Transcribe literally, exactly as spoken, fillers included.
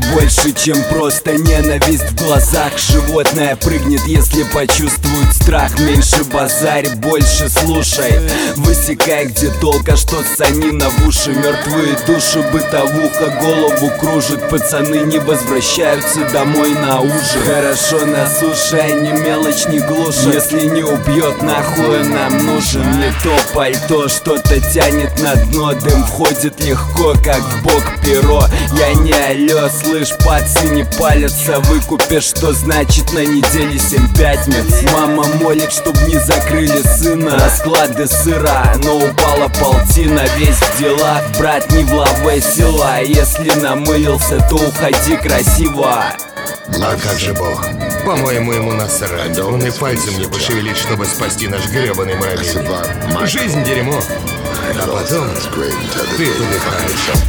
больше, чем просто ненависть в глазах. Животное прыгнет, если почувствует страх. Меньше базарь, больше слушай. Высекай, где толка, что ссанина в уши. Мертвые души, бытовуха, голову кружит. Пацаны не возвращаются домой на ужин. Хорошо на суше, а не мелочь, не глушит. Если не убьет, нахуй нам нужен. Не то пальто, что-то тянет на дно. Дым входит легко, как в бок перо. Я не алё, слышь, пацы не палятся. Выкупишь, что значит на неделе семь пятниц. Мама молит, чтоб не закрыли сына. Расклады сыра, но упала полтина. Весь в делах, брат, не в лаве села. Если намылился, то уходи красиво. А как же Бог? По-моему, ему насрать. Он и пальцем не пошевелит, чтобы спасти наш гребаный муравей. Жизнь дерьмо. А потом ты подыхаешь.